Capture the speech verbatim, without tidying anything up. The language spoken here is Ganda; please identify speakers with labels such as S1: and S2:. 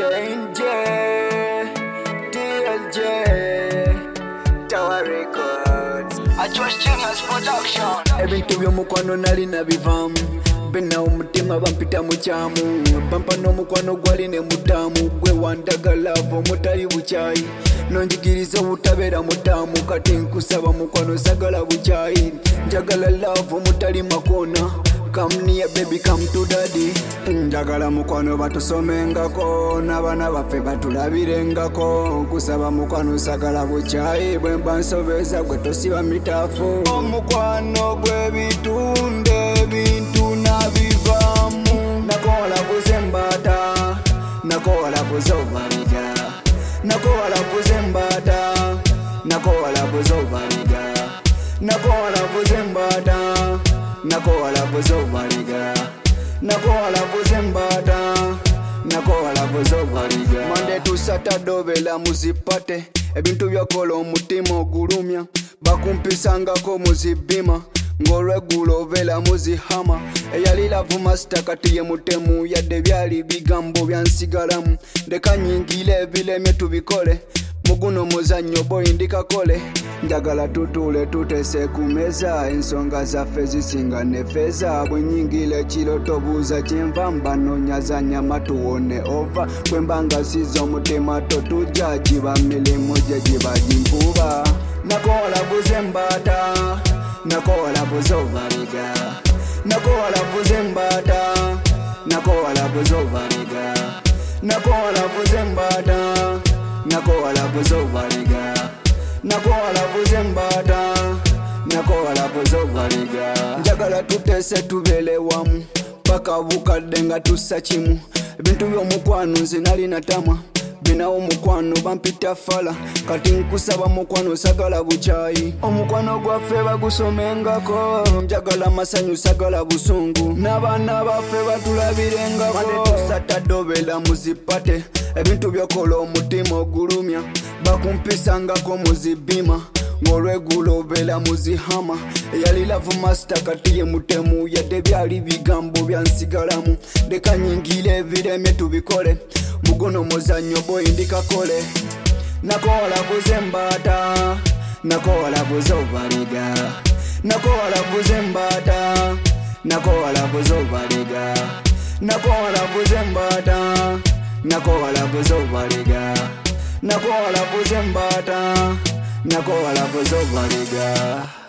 S1: Shane J, D L J, Tower Records,
S2: I just Genius Production.
S1: ebintu by'omukwano nali nabivamu bena omutima bampita mu kyamu bampa n'omukwano gwali ne mutamu gwe wandagala ava omutali bukyayi nonjigiriza obutabeera mutamu kati nkusaba mukwano sagala bukyayi njagala love omutali makoona come near baby come to daddy njagala mukwano batusomengako n'abaana baffe batulabirengako nkusaba mukwano sagala bukyayi bwe mba nsobeza gwe tosiba mitaafu omukwano gw'ebitunde ebintu nabivamu nakola kuzembata nakola kuzobaliga nakola kuzembata nakola kuzobaliga nakola kuzembata nakola kuzobaliga nakola kuzembata nakola kuzobaliga Monday to Saturday obela muzipate ebintu byakola omutima ogulumya bakumpisangako muzibima ng'olwegulo obeera muzihama eyali lavu masita kati ye mutemu yadde byali bigambo byansigalamu leka nyingire ebiremye tubikole muguno muzannyo boyi ndikakole njagala tutuule tutese ku meza ensonga zaffe zisinga ne feza bwe nyingire ekiro tobuuza kyenva mbanonyazanya matuwone ova bwe mbanga siza omutima totujja giba mirimu gye giba gimpuba nakola kuzembata nakola kuzobaliga nakola kuzembata nakola kuzobaliga nakola kuzembata nakola kuzobaliga nakola kuzembata nakola kuzobaliga njagala tutese tubeere wamu paka bukadde nga tussa kimu ebintu by'omukwano nze nali natama binawo mukwano bampita fala kati nkusaba mukwano sagala bukyayi omukwano gwaffe bagusomengako njagala masanyu sagala busungu n'abaana baffe batulabirengako Monday to Saturday obeera muzipate ebintu byokola omutima ogulumya bakumpisangako muzibima ng'olwegulo obeera muzihama eyali lavu masita kati ye mutemu yadde byali bigambo byansigalamu leka nyingire ebiremye tubikole muguno muzannyo boyi ndikakole nakola kuzembata nakola kuzobaliga nakola kuzembata nakola kuzobaliga nakola kuzembata nakola kuzobaliga nakola kuzembata nakola kuzobaliga